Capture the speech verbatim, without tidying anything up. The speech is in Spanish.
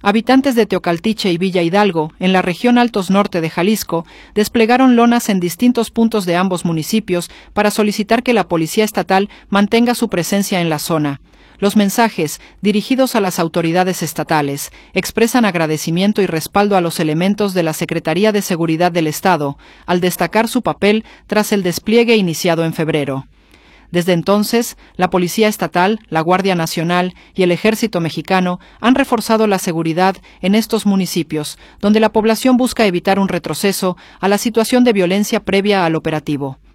Habitantes de Teocaltiche y Villa Hidalgo, en la región Altos Norte de Jalisco, desplegaron lonas en distintos puntos de ambos municipios para solicitar que la Policía Estatal mantenga su presencia en la zona. Los mensajes, dirigidos a las autoridades estatales, expresan agradecimiento y respaldo a los elementos de la Secretaría de Seguridad del Estado, al destacar su papel tras el despliegue iniciado en febrero. Desde entonces, la Policía Estatal, la Guardia Nacional y el Ejército Mexicano han reforzado la seguridad en estos municipios, donde la población busca evitar un retroceso a la situación de violencia previa al operativo.